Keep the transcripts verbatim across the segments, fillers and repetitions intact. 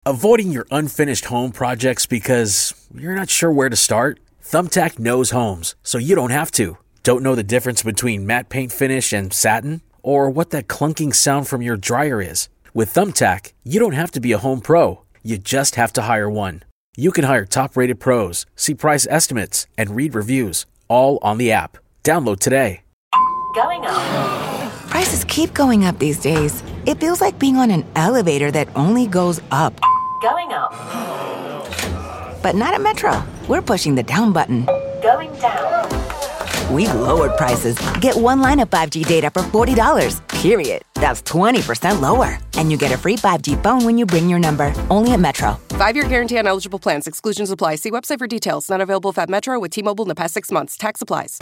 Avoiding your unfinished home projects because you're not sure where to start? Thumbtack knows homes, so you don't have to. Don't know the difference between matte paint finish and satin? Or what that clunking sound from your dryer is? With Thumbtack, you don't have to be a home pro. You just have to hire one. You can hire top-rated pros, see price estimates, and read reviews, all on the app. Download today. Going up. Prices keep going up these days. It feels like being on an elevator that only goes up. Going up. But not at Metro. We're pushing the down button. Going down. We've lowered prices. Get one line of five G data for forty dollars, period. That's twenty percent lower. And you get a free five G phone when you bring your number. Only at Metro. Five-year guarantee on eligible plans. Exclusions apply. See website for details. Not available if at Metro with T-Mobile in the past six months. Tax applies.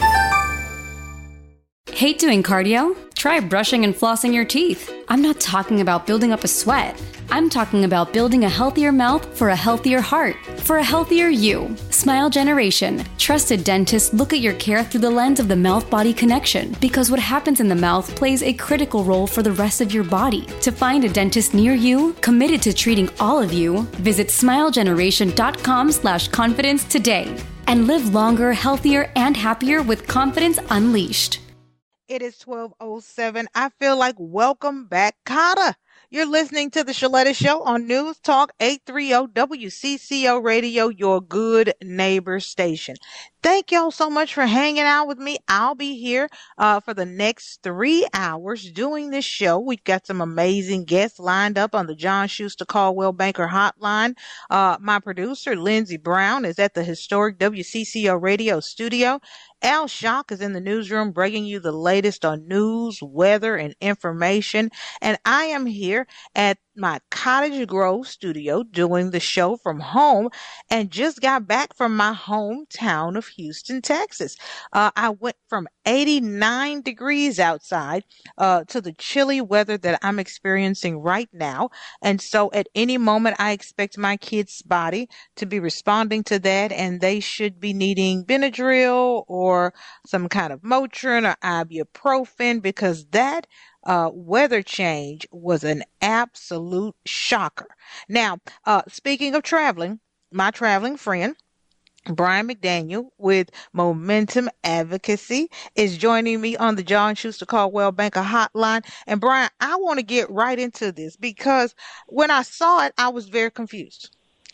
Hate doing cardio? Try brushing and flossing your teeth. I'm not talking about building up a sweat. I'm talking about building a healthier mouth for a healthier heart, for a healthier you. Smile Generation. Trusted dentists look at your care through the lens of the mouth-body connection because what happens in the mouth plays a critical role for the rest of your body. To find a dentist near you, committed to treating all of you, visit smilegeneration.com slash confidence today and live longer, healthier, and happier with confidence unleashed. It is twelve oh seven. I feel like welcome back, Kata. You're listening to the Shaletta Show on News Talk eight thirty W C C O Radio, your good neighbor station. Thank y'all so much for hanging out with me. I'll be here uh, for the next three hours doing this show. We've got some amazing guests lined up on the John Schuster Caldwell Banker Hotline. Uh, my producer, Lindsey Brown, is at the historic W C C O Radio studio. Al Shock is in the newsroom bringing you the latest on news, weather, and information. And I am here at my Cottage Grove studio doing the show from home and just got back from my hometown of Houston, Texas. Uh, I went from eighty-nine degrees outside uh, to the chilly weather that I'm experiencing right now. And so at any moment, I expect my kid's body to be responding to that, and they should be needing Benadryl or some kind of Motrin or ibuprofen because that Uh, weather change was an absolute shocker. Now, uh, speaking of traveling, my traveling friend, Brian McDaniel with Momentum Advocacy is joining me on the John Schuster Caldwell Banker Hotline. And Brian, I want to get right into this because when I saw it, I was very confused.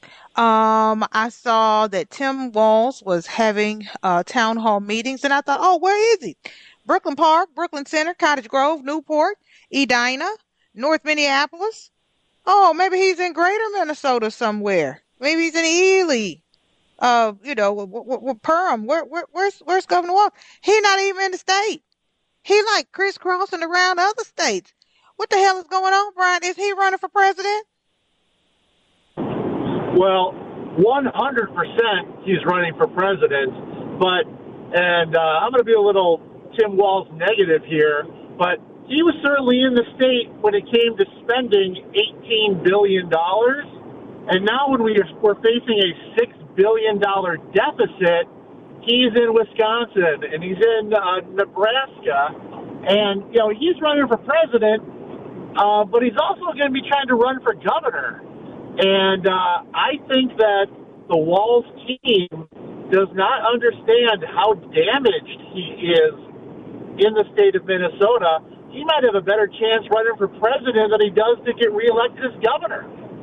Um, I saw that Tim Walz was having uh, town hall meetings, and I thought, oh, where is he? Brooklyn Park, Brooklyn Center, Cottage Grove, Newport, Edina, North Minneapolis. Oh, maybe he's in Greater Minnesota somewhere. Maybe he's in Ely. Uh, you know, w- w- w- Perham. Where, where, where's, where's Governor Walz? He's not even in the state. He like crisscrossing around other states. What the hell is going on, Brian? Is he running for president? Well, one hundred percent he's running for president, but, and uh, I'm going to be a little Tim Walz negative here, but he was certainly in the state when it came to spending eighteen billion dollars, and now when we are, we're facing a six billion dollars deficit, he's in Wisconsin, and he's in uh, Nebraska, and, you know, he's running for president, uh, but he's also going to be trying to run for governor. And uh, I think that the Walz team does not understand how damaged he is in the state of Minnesota. He might have a better chance running for president than he does to get reelected as governor.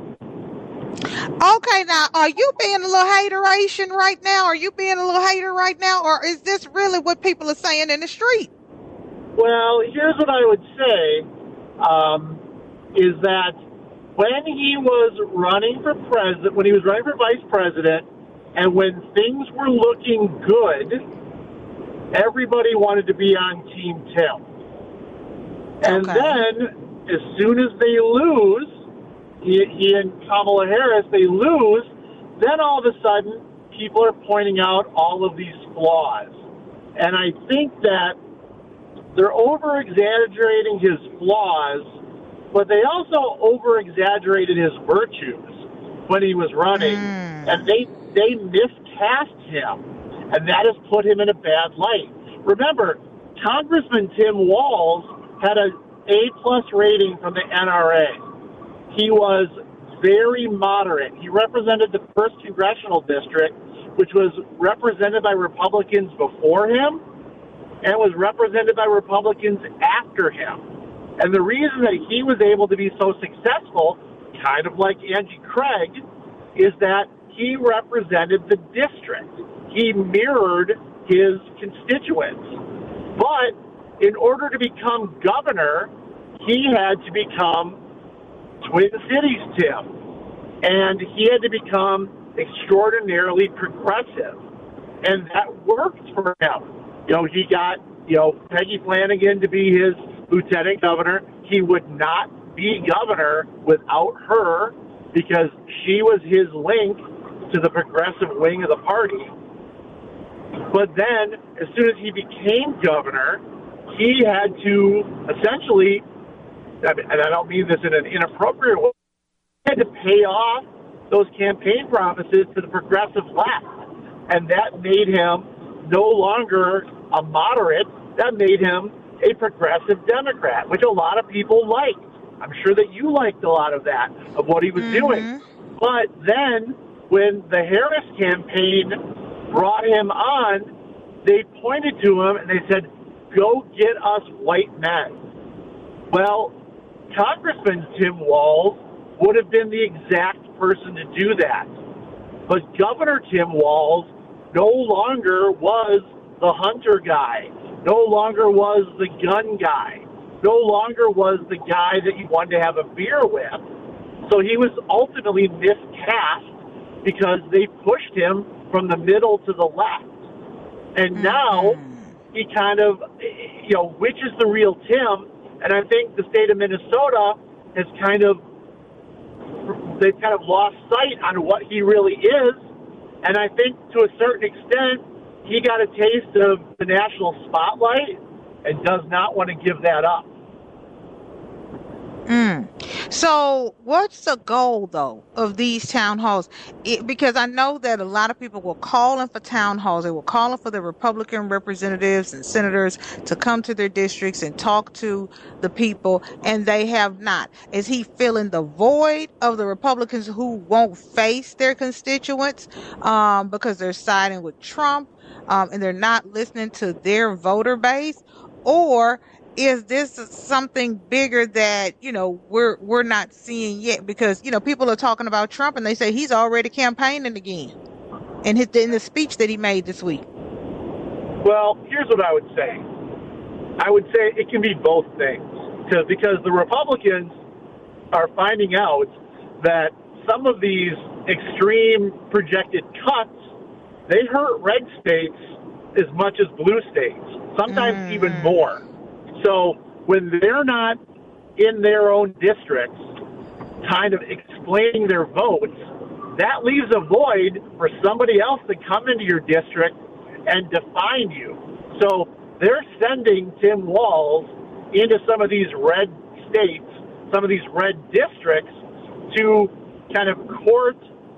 Okay, now, are you being a little hateration right now? Are you being a little hater right now? Or is this really what people are saying in the street? Well, here's what I would say, um, is that when he was running for president, when he was running for vice president, and when things were looking good, everybody wanted to be on Team Tim. And Okay. then, as soon as they lose, he, he and Kamala Harris, they lose, then all of a sudden, people are pointing out all of these flaws. And I think that they're over-exaggerating his flaws, but they also over-exaggerated his virtues when he was running, Mm. and they they miscast him, and that has put him in a bad light. Remember, Congressman Tim Walz had an A-plus rating from the N R A. He was very moderate. He represented the first congressional district, which was represented by Republicans before him and was represented by Republicans after him. And the reason that he was able to be so successful, kind of like Angie Craig, is that he represented the district. He mirrored his constituents. But in order to become governor, he had to become Twin Cities Tim. And he had to become extraordinarily progressive. And that worked for him. You know, he got, you know, Peggy Flanagan to be his lieutenant governor. He would not be governor without her because she was his link to the progressive wing of the party. But then, as soon as he became governor, he had to essentially, and I don't mean this in an inappropriate way, he had to pay off those campaign promises to the progressive left. And that made him no longer a moderate. That made him a progressive Democrat, which a lot of people liked. I'm sure that you liked a lot of that, of what he was mm-hmm. doing. But then, when the Harris campaign brought him on, they pointed to him and they said, go get us white men. Well, Congressman Tim Walz would have been the exact person to do that. But Governor Tim Walz no longer was the hunter guy, no longer was the gun guy, no longer was the guy that you wanted to have a beer with. So he was ultimately miscast because they pushed him from the middle to the left. And now he kind of, you know, which is the real Tim? And I think the state of Minnesota has kind of, they've kind of lost sight on what he really is. And I think to a certain extent, he got a taste of the national spotlight and does not want to give that up. Mm. So what's the goal, though, of these town halls? It, because I know that a lot of people were calling for town halls. They were calling for the Republican representatives and senators to come to their districts and talk to the people, and they have not. Is he filling the void of the Republicans who won't face their constituents um, because they're siding with Trump um, and they're not listening to their voter base? Or is this something bigger that, you know, we're we're not seeing yet? Because, you know, people are talking about Trump and they say he's already campaigning again in his, in the speech that he made this week. Well, here's what I would say. I would say it can be both things. Because because the Republicans are finding out that some of these extreme projected cuts, they hurt red states as much as blue states, sometimes mm. even more. So when they're not in their own districts kind of explaining their votes, that leaves a void for somebody else to come into your district and define you. So they're sending Tim Walz into some of these red states, some of these red districts to kind of court,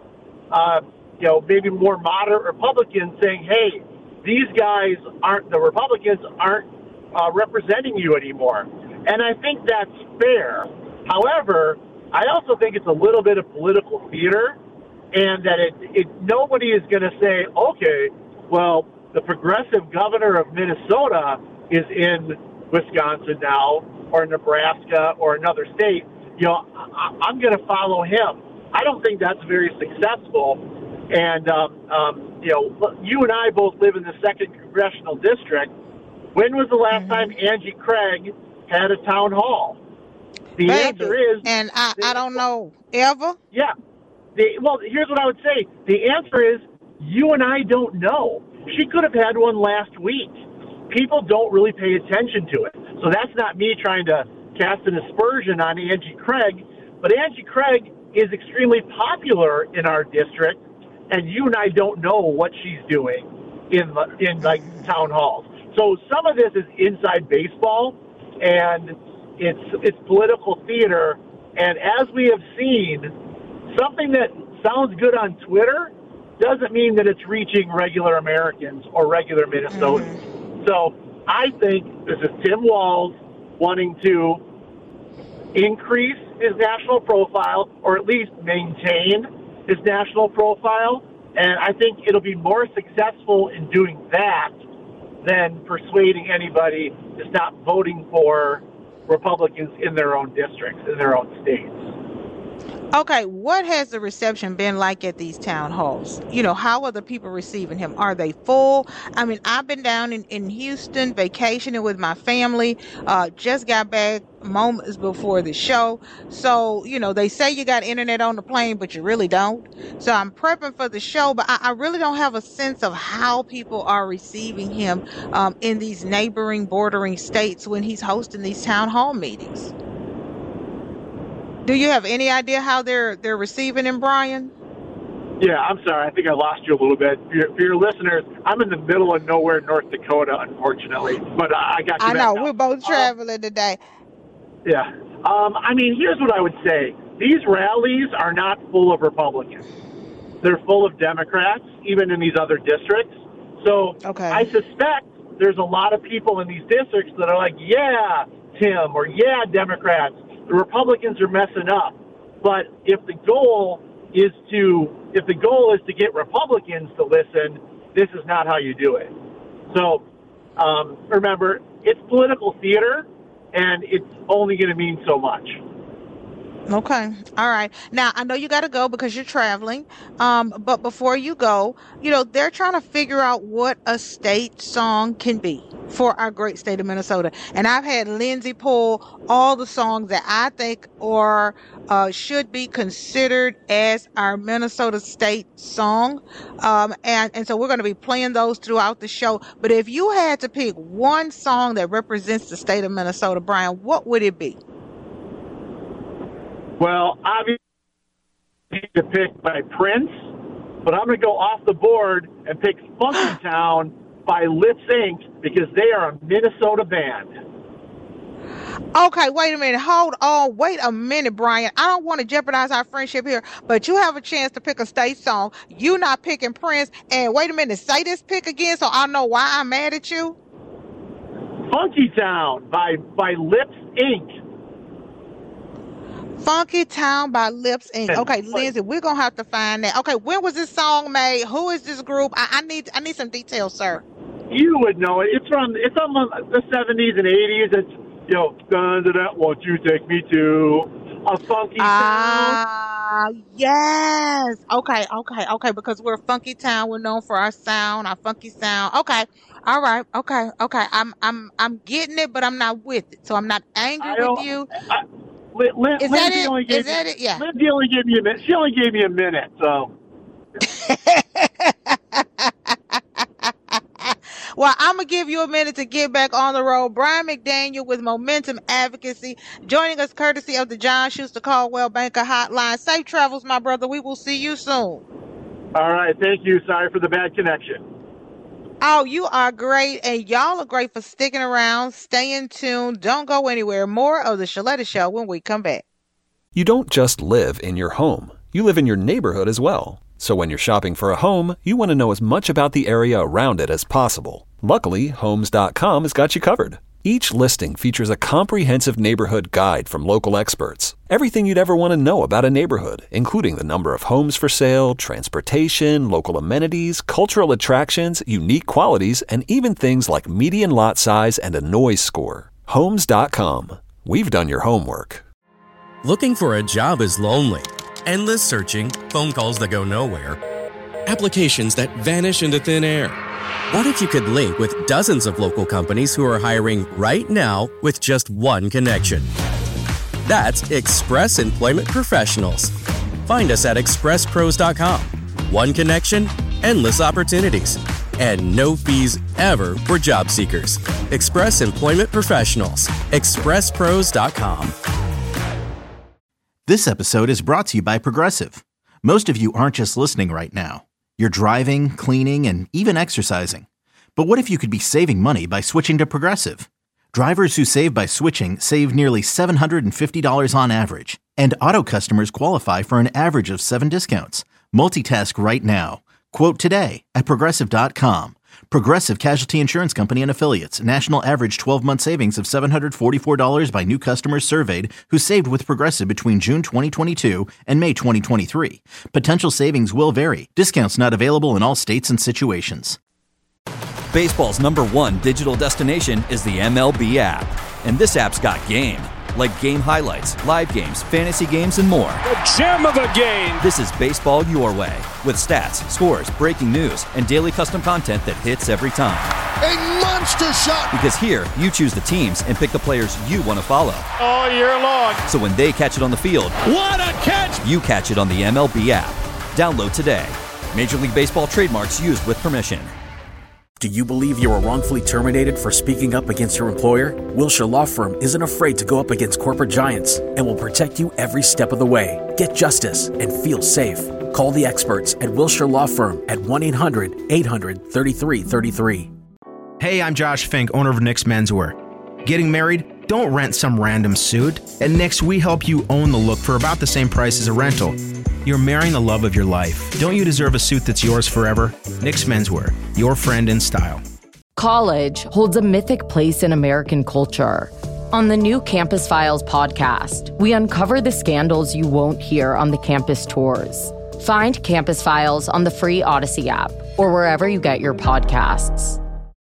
uh, you know, maybe more moderate Republicans saying, hey, these guys aren't, the Republicans aren't Uh, representing you anymore. And I think that's fair. However, I also think it's a little bit of political theater, and that it, it nobody is going to say, okay, well, the progressive governor of Minnesota is in Wisconsin now, or Nebraska, or another state. You know, I, I'm going to follow him. I don't think that's very successful. And, um, um, you know, you and I both live in the second congressional district. When was the last mm-hmm. time Angie Craig had a town hall? The Baby. answer is... And I, I don't know, ever? Yeah. The, well, here's what I would say. The answer is you and I don't know. She could have had one last week. People don't really pay attention to it. So that's not me trying to cast an aspersion on Angie Craig. But Angie Craig is extremely popular in our district, and you and I don't know what she's doing in, in like, town halls. So some of this is inside baseball, and it's it's political theater. And as we have seen, something that sounds good on Twitter doesn't mean that it's reaching regular Americans or regular Minnesotans. Mm-hmm. So I think this is Tim Walz wanting to increase his national profile, or at least maintain his national profile. And I think it'll be more successful in doing that than persuading anybody to stop voting for Republicans in their own districts, in their own states. Okay, what has the reception been like at these town halls? You know, how are the people receiving him? Are they full? I mean, I've been down in, in Houston vacationing with my family, uh, just got back moments before the show. So, you know, they say you got internet on the plane, but you really don't. So I'm prepping for the show, but I, I really don't have a sense of how people are receiving him um, in these neighboring, bordering states when he's hosting these town hall meetings. Do you have any idea how they're they're receiving him, Brian? Yeah, I'm sorry. I think I lost you a little bit. For your, for your listeners, I'm in the middle of nowhere, North Dakota, unfortunately. But uh, I got you I back know. now. We're both Uh, traveling today. Yeah. Um, I mean, here's what I would say. These rallies are not full of Republicans. They're full of Democrats, even in these other districts. So Okay. I suspect there's a lot of people in these districts that are like, yeah, Tim, or yeah, Democrats. The Republicans are messing up. But if the goal is to if the goal is to get Republicans to listen, this is not how you do it. So um, remember, it's political theater, and it's only going to mean so much. Okay. All right. Now, I know you got to go because you're traveling. Um, but before you go, you know, they're trying to figure out what a state song can be for our great state of Minnesota. And I've had Lindsay pull all the songs that I think are, uh, should be considered as our Minnesota state song. Um, and, and so we're going to be playing those throughout the show. But if you had to pick one song that represents the state of Minnesota, Brian, what would it be? Well, obviously, to pick by Prince, but I'm going to go off the board and pick Funky Town by Lips Incorporated because they are a Minnesota band. Okay, wait a minute. Hold on. Wait a minute, Brian. I don't want to jeopardize our friendship here, but you have a chance to pick a state song. You not picking Prince. And wait a minute. Say this pick again so I know why I'm mad at you. Funky Town by, by Lips Incorporated. Funky Town by Lips Incorporated. Okay, Lindsay, we're gonna have to find that. Okay, when was this song made? Who is this group? I, I need I need some details, sir. You would know it. It's from it's from the seventies and eighties. It's you know, dun, dun, dun, won't you take me to a funky town? Ah, yes. Okay, okay, okay. Because we're a funky town, we're known for our sound, our funky sound. Okay, all right. Okay, okay. I'm I'm I'm getting it, but I'm not with it. So I'm not angry I with don't- you. I, Lin- Lin- Is that Lindsay it? only gave Is me- that it? Yeah. Lindsay only gave me a minute. She only gave me a minute, so. Well, I'm going to give you a minute to get back on the road. Brian McDaniel with Momentum Advocacy, joining us courtesy of the John Schuster Caldwell Banker Hotline. Safe travels, my brother. We will see you soon. All right, thank you. Sorry for the bad connection. Oh, you are great, and y'all are great for sticking around, staying tuned. Don't go anywhere. More of the Shaletta Show when we come back. You don't just live in your home. You live in your neighborhood as well. So when you're shopping for a home, you want to know as much about the area around it as possible. Luckily, Homes dot com has got you covered. Each listing features a comprehensive neighborhood guide from local experts. Everything you'd ever want to know about a neighborhood, including the number of homes for sale, transportation, local amenities, cultural attractions, unique qualities, and even things like median lot size and a noise score. Homes dot com. We've done your homework. Looking for a job is lonely. Endless searching, phone calls that go nowhere, applications that vanish into thin air. What if you could link with dozens of local companies who are hiring right now with just one connection? That's Express Employment Professionals. Find us at express pros dot com. One connection, endless opportunities, and no fees ever for job seekers. Express Employment Professionals. express pros dot com. This episode is brought to you by Progressive. Most of you aren't just listening right now. You're driving, cleaning, and even exercising. But what if you could be saving money by switching to Progressive? Drivers who save by switching save nearly seven hundred fifty dollars on average. And auto customers qualify for an average of seven discounts. Multitask right now. Quote today at progressive dot com. Progressive Casualty Insurance Company and Affiliates. National average twelve-month savings of seven hundred forty-four dollars by new customers surveyed who saved with Progressive between June twenty twenty-two and May twenty twenty-three. Potential savings will vary. Discounts not available in all states and situations. Baseball's number one digital destination is the M L B app. And this app's got game. Like game highlights, live games, fantasy games, and more. The gem of the game! This is baseball your way. With stats, scores, breaking news, and daily custom content that hits every time. A monster shot! Because here, you choose the teams and pick the players you want to follow. All year long. So when they catch it on the field, what a catch! You catch it on the M L B app. Download today. Major League Baseball trademarks used with permission. Do you believe you were wrongfully terminated for speaking up against your employer? Wilshire Law Firm isn't afraid to go up against corporate giants and will protect you every step of the way. Get justice and feel safe. Call the experts at Wilshire Law Firm at one eight hundred eight hundred thirty-three thirty-three. Hey, I'm Josh Fink, owner of Nick's Menswear. Getting married? Don't rent some random suit. At Nick's, we help you own the look for about the same price as a rental. You're marrying the love of your life. Don't you deserve a suit that's yours forever? Nick's Menswear, your friend in style. College holds a mythic place in American culture. On the new Campus Files podcast, we uncover the scandals you won't hear on the campus tours. Find Campus Files on the free Odyssey app or wherever you get your podcasts.